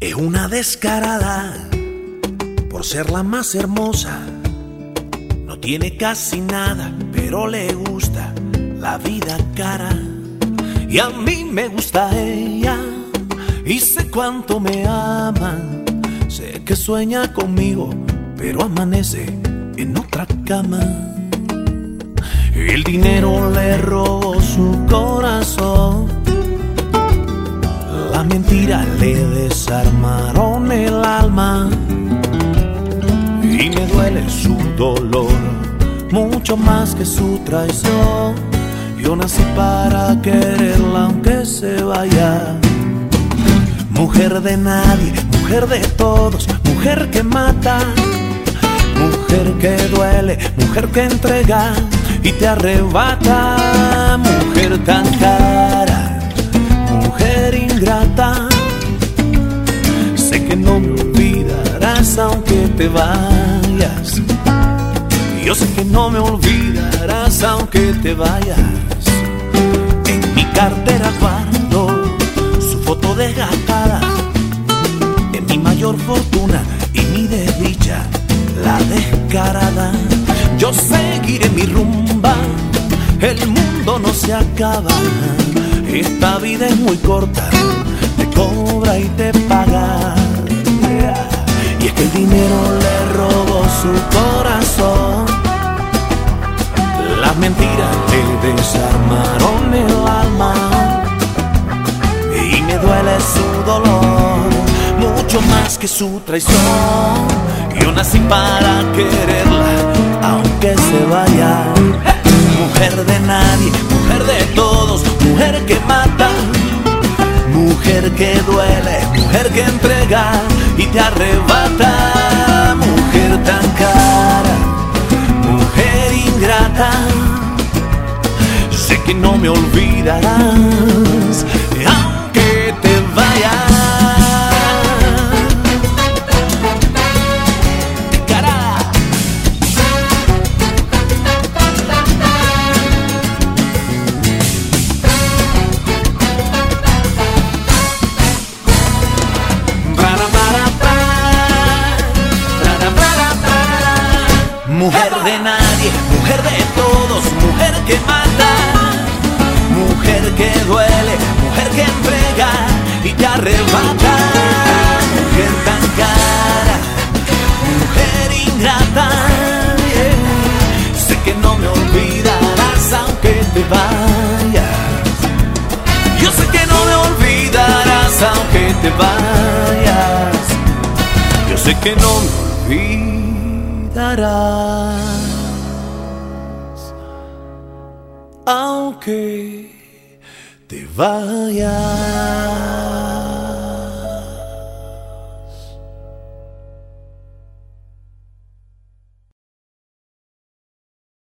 Es una descarada por ser la más hermosa. No tiene casi nada, pero le gusta la vida cara. Y a mí me gusta ella y sé cuánto me ama. Sé que sueña conmigo, pero amanece en otra cama. El dinero le robó su corazón, la mentira le desarmaron el alma. Y me duele su dolor, mucho más que su traición. Yo nací para quererla aunque se vaya. Mujer de nadie, mujer de todos, mujer que mata, mujer que duele, mujer que entrega y te arrebata. Mujer tan cara, mujer ingrata, sé que no me olvidarás aunque te vayas. Yo sé que no me olvidarás aunque te vayas. En mi cartera guardo su foto desgastada, en mi mayor fortuna y mi desdicha, la descarada. Yo seguiré mi rumba, el mundo no se acaba. Esta vida es muy corta, te cobra y te paga. Y es que el dinero le robó su corazón, las mentiras le desarmaron el alma. Y me duele su dolor, mucho más que su traición. Yo nací para quererla aunque se vaya. Mujer de nadie, mujer de todos, mujer que mata, mujer que duele, mujer que entrega y te arrebata. Mujer tan cara, mujer ingrata, sé que no me olvidarás aunque te vayas. Mujer de nadie, mujer de todos, mujer que mata, mujer que duele, mujer que entrega y te arrebata. Mujer tan cara, mujer ingrata, sé que no me olvidarás aunque te vayas. Yo sé que no me olvidarás aunque te vayas. Yo sé que no me olvidarás aunque te vayas.